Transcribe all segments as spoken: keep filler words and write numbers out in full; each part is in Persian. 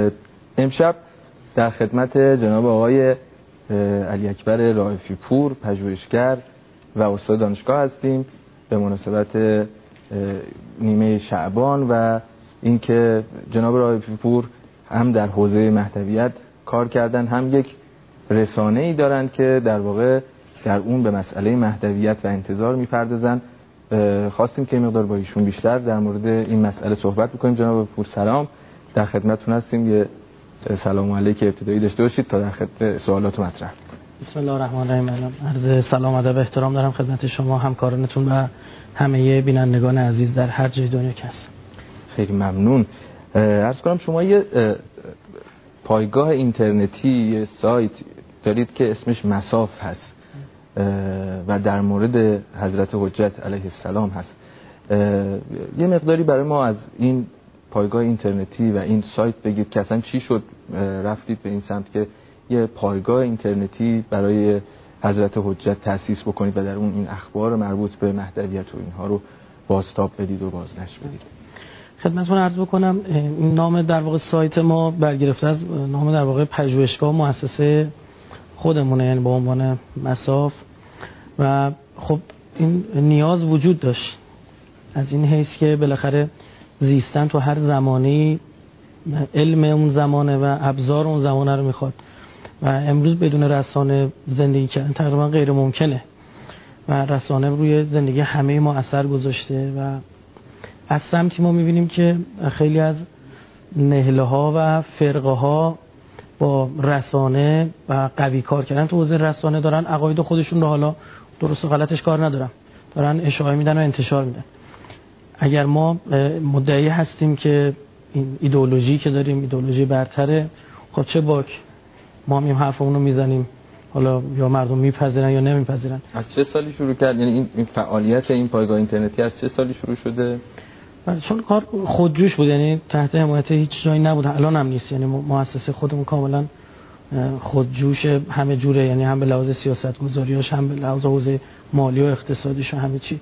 امشب در خدمت جناب آقای علی اکبر رائفی پور، پژوهشگر و استاد دانشگاه هستیم به مناسبت نیمه شعبان و اینکه جناب رائفی پور هم در حوزه مهدویت کار کردن، هم یک رسانه‌ای دارند که در واقع در اون به مسئله مهدویت و انتظار می‌پردازن. خواستیم که مقدار با ایشون بیشتر در مورد این مسئله صحبت بکنیم. جناب پور سلام، در خدمتتون هستیم. یه سلام علیک ابتدایی داشته باشید تا در خدمت سوالات مطرح کنیم. بسم الله الرحمن الرحیم. عرض سلام و ادب احترام دارم خدمت شما، همکارانتون و همه بینندگان عزیز در هر جای دنیا که هست. خیلی ممنون. عرض کنم شما یه پایگاه اینترنتی، یه سایت دارید که اسمش مساف هست و در مورد حضرت حجت علیه السلام هست. یه مقداری برای ما از این پایگاه اینترنتی و این سایت بگید که اصلا چی شد رفتید به این سمت که یه پایگاه اینترنتی برای حضرت حجت تأسیس بکنید و در اون این اخبار مربوط به مهدویت و اینها رو بازتاب بدید و بازنشر بدید. خدمتتون عرض بکنم این نام در واقع سایت ما برگرفته از نام در واقع پژوهشگاه مؤسسه خودمونه، یعنی با عنوان مساف، و خب این نیاز وجود داشت از این حیث که بالاخره زیستن تو هر زمانی علم اون زمانه و ابزار اون زمانه رو میخواد و امروز بدون رسانه زندگی کردن تقریبا غیر ممکنه و رسانه روی زندگی همه ما اثر گذاشته و از سمتی ما میبینیم که خیلی از نهله ها و فرقه ها با رسانه و قوی کار کردن تو حوزه رسانه دارن عقاید خودشون رو، حالا درست و غلطش کار ندارن، دارن اشاعه میدن و انتشار میدن. اگر ما مدعی هستیم که این ایدئولوژی که داریم ایدئولوژی برتره، خب چه باک، ما هم این حرفمون رو میزنیم، حالا یا مردم میپذیرن یا نمیپذیرن. از چه سالی شروع کرد؟ یعنی این این فعالیت این پایگاه اینترنتی از چه سالی شروع شده؟ چون کار خودجوش بود، یعنی تحت حمایت هیچ جایی نبود، الان هم نیست. یعنی مؤسسه خودمون کاملا خودجوش همه جوره، یعنی هم به لحاظ سیاست‌گذاریاش، هم به لحاظ حوزه مالی و اقتصادیش و همه چی.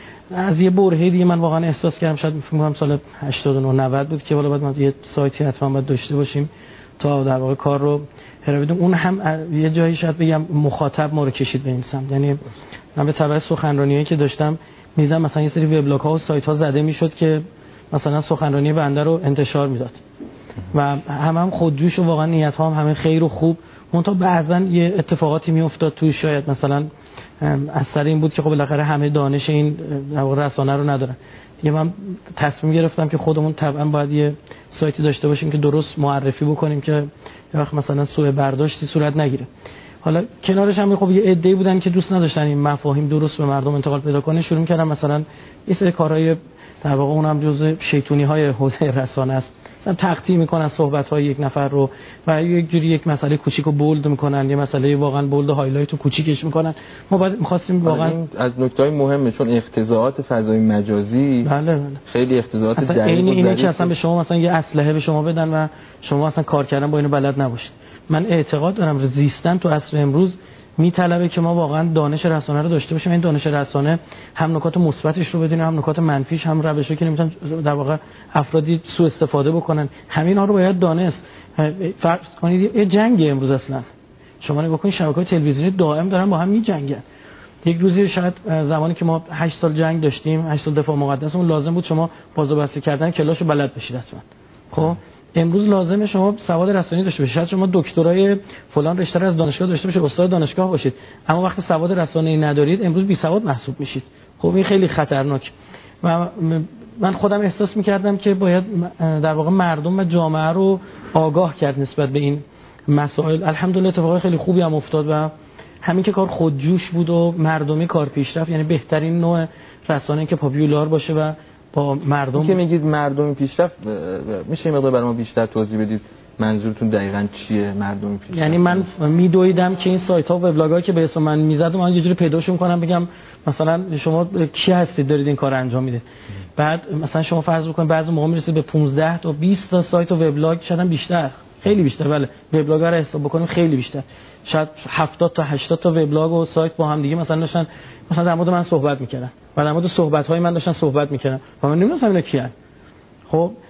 از یه برهه دیگه من واقعا احساس کردم، شاید فکر کنم سال هشتاد و نه نود بود، که والا بعد ما یه سایتی حتما باید داشته باشیم تا در واقع کار رو هر بدیم. اون هم یه جایی شاید بگم مخاطب ما رو کشید به این سمت. یعنی من به تبع سخنرانیایی که داشتم می‌دیدم مثلا یه سری وبلاگ ها و سایت ها زده میشد که مثلا سخنرانی بنده رو انتشار میداد و هم هم خودجوش و واقعا نیت ها هم همه خیر و خوب، منتها بعضن یه اتفاقاتی میافتاد توی، شاید مثلا اثر این بود که خب بالاخره همه دانش این رسانه رو ندارن. دیگه من تصمیم گرفتم که خودمون طبعا باید یه سایتی داشته باشیم که درست معرفی بکنیم که یه وقت مثلا سوء برداشتی صورت نگیره. حالا کنارش هم خب یه عده‌ای بودن که دوست نداشتن این مفاهیم درست به مردم انتقال پیدا کنه، شروع کردن مثلا یه سری کارهای در واقع اونم جزء شیطونی‌های حوزه رسانه است، مثلا تقطیع میکنن صحبت‌های یک نفر رو و یک جوری یک مسئله کوچیکو بولد میکنن، یه مسئله واقعا بولد و هایلایت رو کوچیکش میکنن. ما باید می‌خواستیم واقعا از نکته‌های مهمه، چون اختزاعات فضای مجازی بله بله. خیلی اختزاعات دقیق اینه اینه که اصلا به شما مثلا یه اسلحه به شما بدن و شما اصلا کار کردن با اینو بلد نباشید. من اعتقاد دارم زیستن تو عصر امروز میطلبه که ما واقعا دانش رسانه رو داشته باشیم. این دانش رسانه هم نکات مثبتش رو بدونیم، هم نکات منفیش، هم روشی که نمیتونن در واقع افرادی سوء استفاده بکنن. همین ها رو باید دانست. فرض کنید یه جنگ امروز اصلا شما نگاه کنید شبکه‌های تلویزیونی دائم دارن با هم میجنگن. یک روزی شاید زمانی که ما هشت سال جنگ داشتیم، هشت سال دفاع مقدس، اون لازم بود شما باز و بسته کردن کلاشو بلد بشید اصلا. خب امروز لازمه شما سواد رسانه‌ای داشته باشید. شاید شما دکترای فلان رشته از دانشگاه داشته باشید، استاد دانشگاه باشید، اما وقتی سواد رسانه‌ای ندارید امروز بی سواد محسوب میشید. خب این خیلی خطرناک. و من خودم احساس می‌کردم که باید در واقع مردم و جامعه رو آگاه کرد نسبت به این مسائل. الحمدلله اتفاقای خیلی خوبی هم افتاد و همین که کار خودجوش بود و مردمی کار پیش رفت. یعنی بهترین نوع رسانه‌ای که پاپولار باشه و با مردم که میگید مردمی پیشرفت، میشه مقدار برای ما بیشتر توضیح بدید منظورتون دقیقاً چیه مردمی پیشرفت؟ یعنی من میدویدم که این سایت ها و وبلاگ‌ها که به اسم من میزدم من یه جوری پیداشون کنم، بگم مثلا شما کی هستید دارید این کار انجام میدید. بعد مثلا شما فرض بکنید بعضی موقع میرسید به پانزده تا بیست تا سایت و وبلاگ، شدن بیشتر، خیلی بیشتر. بله وبلاگ رو حساب بکنیم خیلی بیشتر، شاید هفتاد تا هشتاد تا وبلاگ و سایت با هم دیگه مثلا داشتن مثلا در مورد من صحبت میکردن و در مورد صحبت‌های من داشتن صحبت میکردن و من نمی‌دونستم اینا کیان. خب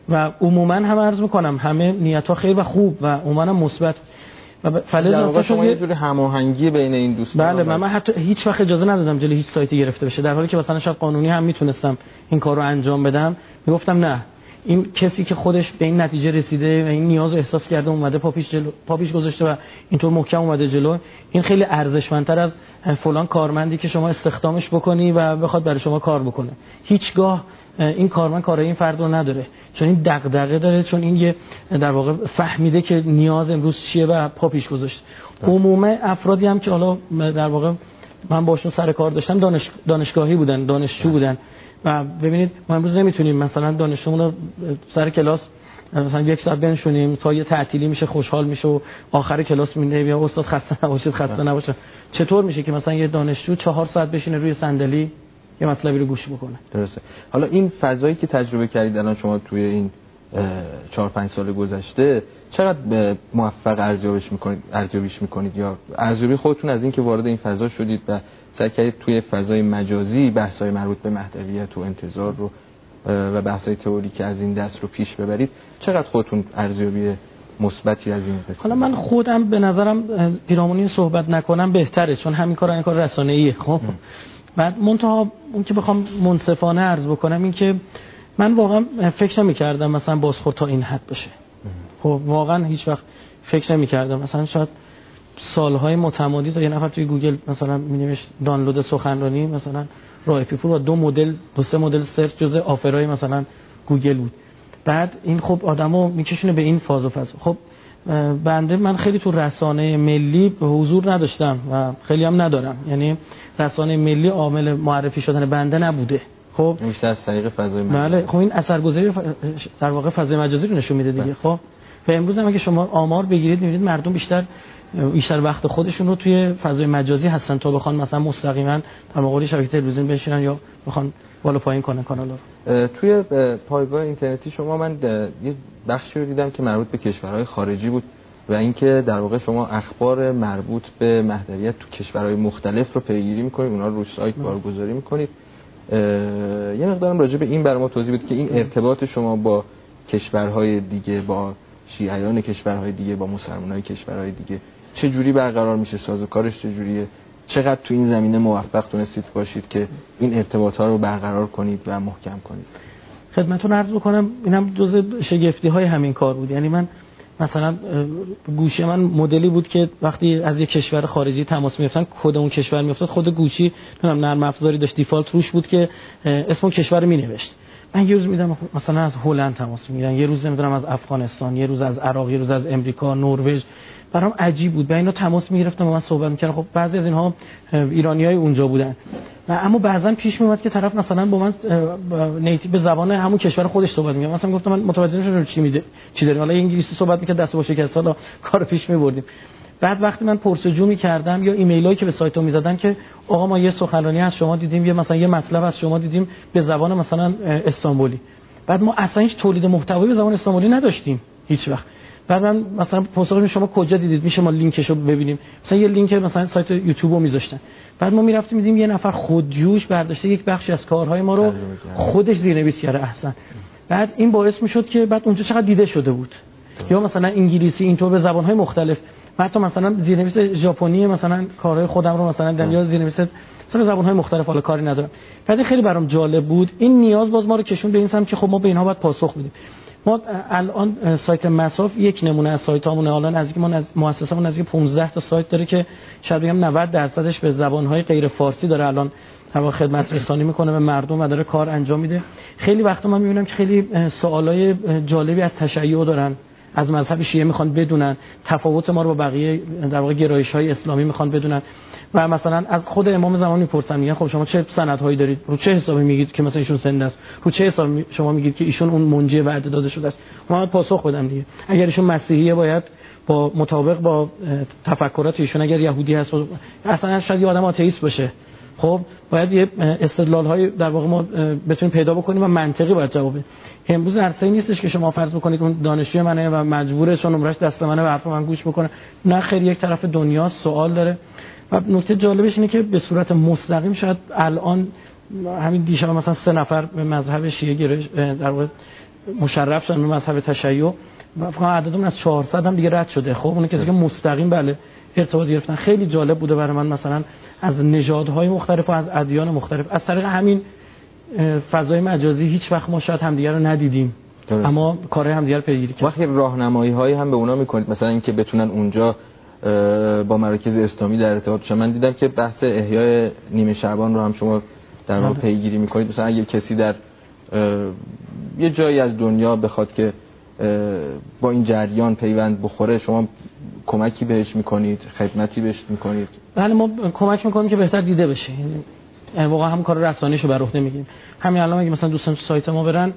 و عموما هم عرض میکنم همه نیت‌ها خیر و خوب و عموما مثبت و فلز در واقع شما یه جوری هماهنگی بین این دوستان. بله، من, من حتی هیچ وقت اجازه ندادم جلوی هیچ سایتی گرفته بشه، در حالی که مثلا شاید قانونی هم میتونستم این کار رو انجام بدم. میگفتم نه، این کسی که خودش به این نتیجه رسیده و این نیاز رو احساس کرده اومده پاپیش جلو پاپیش گذاشته و اینطور محکم اومده جلو، این خیلی ارزشمندتر از فلان کارمندی که شما استخدامش بکنی و بخواد برای شما کار بکنه. هیچگاه این کارمند کارای این فرد رو نداره، چون این دغدغه داره، چون این یه در واقع فهمیده که نیاز امروز چیه و پاپیش گذاشته. عموما افرادی هم که حالا در واقع من باشون سر کار داشتم دانش دانشگاهی بودن، دانشجو بودن و ببینید ما امروز نمیتونیم مثلا دانشجومون رو سر کلاس مثلا یک ساعت بنشونیم تا یه تعطیلی میشه خوشحال میشه و آخر کلاس میگه یا استاد خسته نباشید خسته نباشه. چطور میشه که مثلا یه دانشجو چهار ساعت بشینه روی صندلی یه مطلبی رو گوش بکنه؟ درسته. حالا این فضایی که تجربه کردید الان شما توی این چهار پنج سال گذشته چقدر موفق ارزیابیش میکنید ارزیابیش میکنید یا ارزیابی خودتون از این که وارد این فضا شدید و سعی کردید توی فضای مجازی بحث‌های مربوط به مهدویت و انتظار رو و بحث‌های تئوریک از این دست رو پیش ببرید، چقدر خودتون ارزیابی مثبتی از این قصه؟ حالا من خودم به نظرم پیرامونی صحبت نکنم بهتره، چون همین کار این کار رسانه‌ایه. خب بعد منتها اون که بخوام منصفانه عرض بکنم این که من واقعا فکر نمی‌کردم مثلا بازخورد تا این حد باشه. خب واقعا هیچ وقت فکر نمی‌کردم مثلا شاید سالهای متمادی تا یه نفر توی گوگل مثلا می‌نوشت دانلود سخنرانی مثلا رائفی پور و دو مدل دو سه مدل سرچ جزء آفرای مثلا گوگل بود. بعد این خب آدمو میکشونه به این فاز و فاز. خب بنده من خیلی تو رسانه ملی حضور نداشتم و خیلی هم ندارم، یعنی رسانه ملی عامل معرفی شدن بنده نبوده. خب بیشتر از طریق فضای مجازی. بله، خب این اثرگذاری در واقع فضای مجازی رو نشون میده دیگه. خب و امروز هم اگه شما آمار بگیرید میبینید مردم بیشتر بیشتر وقت خودشون رو توی فضای مجازی هستن تا بخوان مثلا مستقیما در مقابل شبکه تلویزیون بشینن یا بخوان بالا پایین کنن کانالا رو. توی پایگاه اینترنتی شما من یه بخشی رو دیدم که مربوط به کشورهای خارجی بود و اینکه در واقع شما اخبار مربوط به مهدویت تو کشورهای مختلف رو پیگیری می‌کنید، اونها رو روی سایت بارگذاری می‌کنید. یه مقدارم راجع به این برای ما توضیح بدید که این ارتباط شما با کشورهای دیگه، با شیعیان کشورهای دیگه، با مسلمان‌های کشورهای دیگه چه جوری برقرار میشه، سازوکارش چه جوریه، چقدر تو این زمینه موفق تونستید باشید که این ارتباطات رو برقرار کنید و محکم کنید؟ خدمتتون عرض بکنم اینم جزء شگفتی‌های همین کار بود. یعنی من مثلا گوشی من مدلی بود که وقتی از یک کشور خارجی تماس می‌گرفتن کد اون کشور می‌افتاد، خود گوشی نمیدونم نرم افزاری داشت دیفالت روش بود که اسم اون کشور رو می‌نوشت. من یه روز میدم مثلا از هلند تماس میگیرن، یه روز نمیدونم از افغانستان، یه روز از عراق، یه روز از امریکا، نروژ. برام عجیب بود. با اینا تماس میگرفتم و من صحبت میکردم. خب بعضی از اینها ایرانیای اونجا بودن و اما بعضا پیش میومد که طرف مثلا با من نیتیو به زبان همون کشور خودش صحبت می‌کرد. مثلا گفتم من متوجه نشدم چی میده چی داریم، حالا انگلیسی صحبت می‌کرد دست با شکست حالا کارو پیش می‌بردیم. بعد وقتی من پرسجو می‌کردم یا ایمیلایی که به سایتو می‌زدن که آقا ما یه سخنرانی از شما دیدیم، یه مثلا یه مطلب از شما دیدیم به زبان مثلا استانبولی، بعد ما اصلا هیچ تولید محتوایی به زبان استانبولی نداشتیم هیچ وقت. بعد من مثلا پرسجو شما کجا دیدید میشه ما لینکشو ببینیم، مثلا یه لینک مثلا سایت یوتیوبو می‌ذاشتن. بعد ما می‌رفتیم می‌دیدیم یه نفر خودجوش برداشته یک بخشی از کارهای ما رو خودش زیرنویس کرده. احسن. بعد این باعث می‌شد که بعد اونجا چقدر دیده شده بود. یا مثلا انگلیسی اینطور به زبان‌های مختلف، حتی مثلا زیرنویس ژاپنی مثلا کارهای خودم رو مثلا در یا زیرنویس مثلا زبان‌های مختلف حالا کاری ندارم. بعد خیلی برام جالب بود این نیاز باز ما رو کشون به این سمت که خب ما به اینها باید پاسخ بدیم. ما الان سایت مساف یک نمونه از سایتامونه، الان از ما از مؤسسمون نزدیک پانزده تا سایت داره که شاید بگم نود درصدش به زبان‌های غیر فارسی داره الان هوا خدمت رسانی میکنه به مردم و داره کار انجام میده. خیلی وقتا من میبینم که خیلی سوالای جالبی از تشیع دارن، از مذهب شیعه میخوان بدونن، تفاوت ما رو با بقیه در واقع گرایش‌های اسلامی میخوان بدونن و مثلا از خود امام زمان میپرسن میگن خب شما چه سندهایی دارید، رو چه حسابی میگید که مثلا ایشون زنده است، رو چه حسابی شما میگید که ایشون اون منجی وعده داده شده است. ما پاسخ بدم دیگه، اگر ایشون مسیحیه باید با مطابق با تفکرات ایشون، اگر یهودی هست اصلا شاید یه آدم آتئیست باشه، خب باید یه استدلال‌های در واقع ما بتونیم پیدا بکنیم و منطقی باید جواب بدیم. امروز عرصه‌ای نیستش که شما فرض بکنید اون دانشجوی منه و مجبوره چون نمرش دست منه و حرف من گوش بکنه. نه خیر، یک طرف دنیا سوال داره و نکته جالبش اینه که به صورت مستقیم شاید الان همین دیشب مثلا سه نفر به مذهب شیعه گرایش در واقع مشرف شدن به مذهب تشیع و فقط عددمون از چهارصد هم دیگه رد شده. خب اون کسی که مستقیم بله ارتباط گرفتن. خیلی جالب بوده برای من مثلا از نژادهای مختلف و از ادیان مختلف از طریق همین فضای مجازی هیچ وقت ما شاید همدیگه رو ندیدیم درست. اما کارهای همدیگه رو پیگیری کردیم. وقتی راهنمایی‌هایی هم به اونا می‌کنید مثلا اینکه بتونن اونجا با مراکز اسلامی در ارتباط باشن. من دیدم که بحث احیای نیمه شعبان رو هم شما در واقع پیگیری می‌کنید. مثلا اگه کسی در یه جایی از دنیا بخواد که با این جریان پیوند بخوره شما کمکی بهش می‌کنید، خدمتی بهش می‌کنید؟ بله ما کمک می‌کنیم که بهتر دیده بشه. یعنی واقعا هم کار رسانه‌ایشو بر عهده می‌گیریم. همین الان اگه مثلا دوستان تو سایت ما برن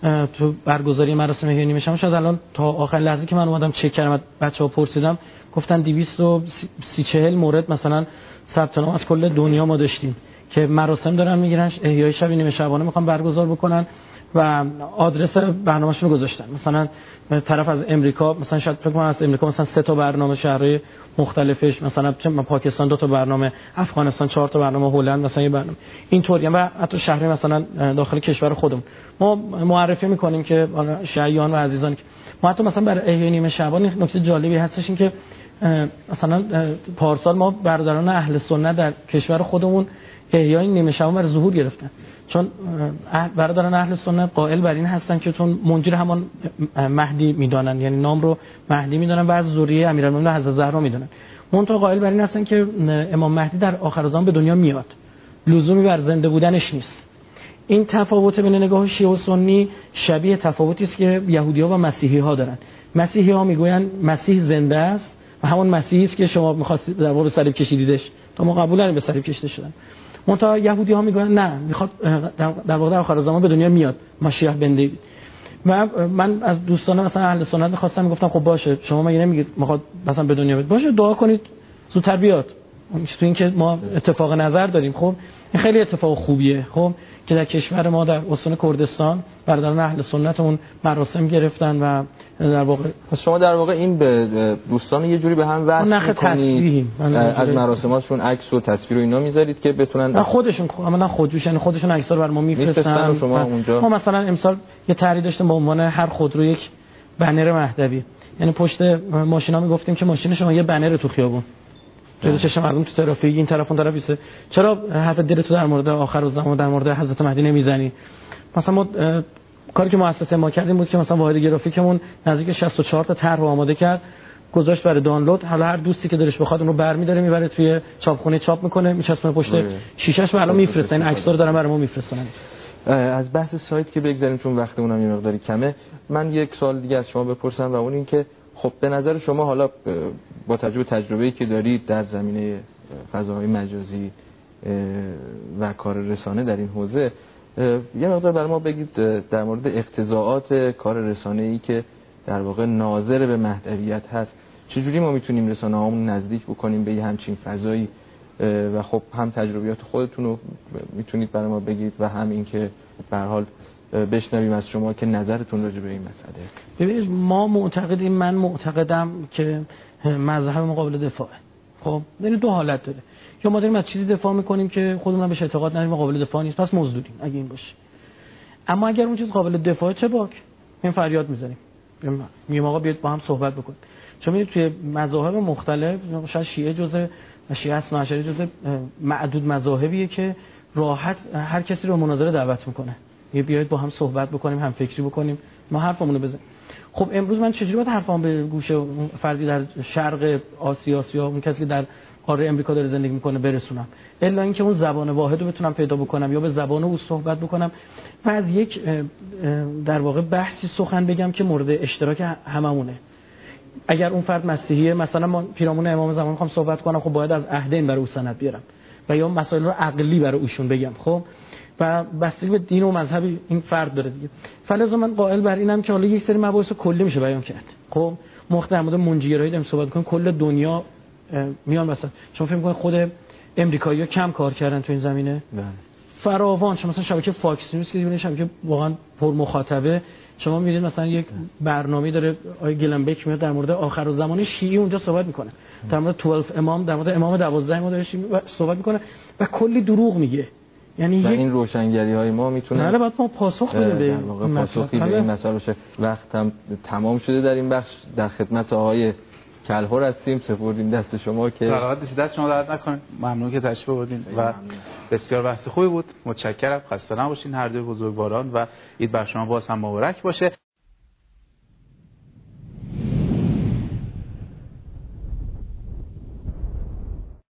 تو برگزاری مراسم احیای نیمه شعبان شاید الان تا آخر لحظه که من اومدم چک کردم بچه‌ها پرسیدم گفتن دویست و سی چهل مورد مثلا ثبت نام از کل دنیا ما داشتیم که مراسم دارن میگیرن احیای شب نیمه شعبانه میخوان برگزار بکنن و آدرس برنامه‌شون رو گذاشتن. مثلا طرف از امریکا مثلا شاید فکر کنم از امریکا مثلا سه تا برنامه شهرهای مختلفش مثلا پاکستان دو تا برنامه، افغانستان چهار تا برنامه، هلند مثلا یه برنامه اینطوری و حتی شهر مثلا داخل کشور خودمون ما معرفی میکنیم که شیعیان و عزیزان که ما حتی مثلا برای احیای نیمه شعبان نکته جالبی هستش این که مثلا پارسال ما برادران اهل سنت در کشور خودمون احیای نیمه شعبان بر ظهور گرفتن چون برادران اهل سنت قائل بر این هستن که چون منجر همان مهدی میدانن یعنی نام رو مهدی میدانن و از ذریه امیرالمومنین حضرت زهرا میدانن. منتها قائل بر این هستن که امام مهدی در آخر زمان به دنیا میاد، لزومی بر زنده بودنش نیست. این تفاوت بین نگاه شیعه و سنی شبیه تفاوتی است که یهودی‌ها و مسیحی‌ها دارن. مسیحی‌ها میگویند مسیح زنده است و همون مسیحی است که شما می‌خواستید در واقع صلیب کشیدیدش، تا ما قبول نداریم به صلیب کشیده شدن. منتها یهودی‌ها میگن نه میخواد در واقع در آخر زمان به دنیا میاد مسیح بنده. و من از دوستان مثلا اهل سنت می‌خواستم میگفتم خب باشه شما مگه نمیگید میخواد مثلا به دنیا بیاد، باشه دعا کنید زودتر بیاد. تو این که ما اتفاق نظر داریم خب این خیلی اتفاق خوبیه خب که در کشور ما در استان کردستان برادران اهل سنت اون مراسم گرفتن و در واقع شما در واقع این به دوستان یه جوری به هم وصل می‌کنید از مراسماتشون عکس و تصویر و اینا میذارید که بتونن خودشون عملاً خودجوش یعنی خودشون عکس‌ها رو بر ما میفرستن. شما اونجا ما مثلا امسال یه طرحی داشتیم با عنوان هر خودرو یک بنر مهدوی، یعنی پشت ماشینا میگفتیم که ماشین شما یه بنر تو خیابون جلوی چشم مردم تو ترافیک این طرف اون طرف ایسته، چرا حرف دلت تو در مورد آخر الزمان در مورد حضرت مهدی نمیزنی؟ مثلا ما کاری که مؤسسه ما کردیم بود که مثلا واحد گرافیکمون نزدیک شصت و چهار تا طرح آماده کرد گذاشت برای دانلود. حالا هر دوستی که دلش بخواد اون رو برمی‌داره میبره توی چاپخونه چاپ میکنه میچسبونه پشت شیشه‌اش و الان میفرستن. این عکس‌ها رو دارن برای ما میفرستن. از بحث سایت که بگذاریم چون وقتمون هم یه مقداری کمه، من یک سوال دیگه از شما بپرسم و اون این که خب به نظر شما حالا با تجربه تجربه‌ای که دارید در زمینه فضاهای مجازی و کار رسانه در این حوزه یه مقدار برای ما بگید در مورد اقتضاعات کار رسانه‌ای که در واقع ناظر به مهدویت هست، چجوری ما میتونیم رسانه‌هامون نزدیک بکنیم به یه همچین فضایی و خب هم تجربیات خودتون رو میتونید برای ما بگید و هم اینکه به هر حال بشنویم از شما که نظرتون راجع به این مسئله. ببینید ما معتقدیم من معتقدم که مذهب مقابل دفاعه. خب یعنی دو حالت داره، یا ما داریم از چیزی دفاع میکنیم که خودمون بهش اعتقاد نداریم مقابل دفاع نیست پس مزدوریم اگه این باشه. اما اگر اون چیز قابل دفاعه چه باک این فریاد میزنیم میگیم آقا بیاید با هم صحبت بکنیم. چون میگید توی مذاهب مختلف شاید شیعه جزء شیعه اثنا عشری جزء معدود مذاهبیه که راحت هر کسی رو مناظره دعوت میکنه، یه بیاید با هم صحبت بکنیم هم فکری بکنیم ما حرفمون رو بزنیم. خب امروز من چجوری باید حرفام به گوش فردی در شرق آسیا یا اون کسی که در قاره امریکا داره زندگی میکنه برسونم، الا اینکه اون زبان واحد رو بتونم پیدا بکنم یا به زبان او صحبت بکنم و از یک در واقع بحثی سخن بگم که مورد اشتراک هممونه. اگر اون فرد مسیحیه مثلا ما پیرامون امام زمان میخوام صحبت کنم خب باید از عهدین برای او سند بیارم و یا مسائل رو عقلی برای اوشون بگم خب و بستگی به دین و مذهب این فرد داره دیگه. فلذا من قائل بر اینم که حالا یک سری مباحث کلی میشه بیان کرد. خب مختصر مورد منجیگرایی داریم صحبت کنیم، کل دنیا میان مثلا شما فکر می‌کنید خود امریکایی‌ها کم کار کردن تو این زمینه؟ بله. فراوان. شما مثلا شبکه فاکس نیوز که می‌بینید شبکه واقعا پر مخاطبه، شما می‌بینید مثلا یک برنامه‌ای داره آقای گلنبک میاد در مورد آخر الزمان شیعی اونجا صحبت می‌کنه، در مورد دوازده امام، در مورد امام دوازده ما داره صحبت می‌کنه و کلی دروغ میگه. یعنی و یک... این روشنگری های ما میتونه بله باید ما پاسخ بدیم به این پاسخی به این مسئله باشه. وقت هم تمام شده در این بخش. در خدمت آقای کلهر هستیم، سپردیم دست شما که فراغت دست شما درد نکنه. ممنون که تشریف آوردین و بسیار بحث خوبی بود. متشکرم. خسته نباشین هر دوی بزرگواران و عید بر شما باز هم مبارک باشه.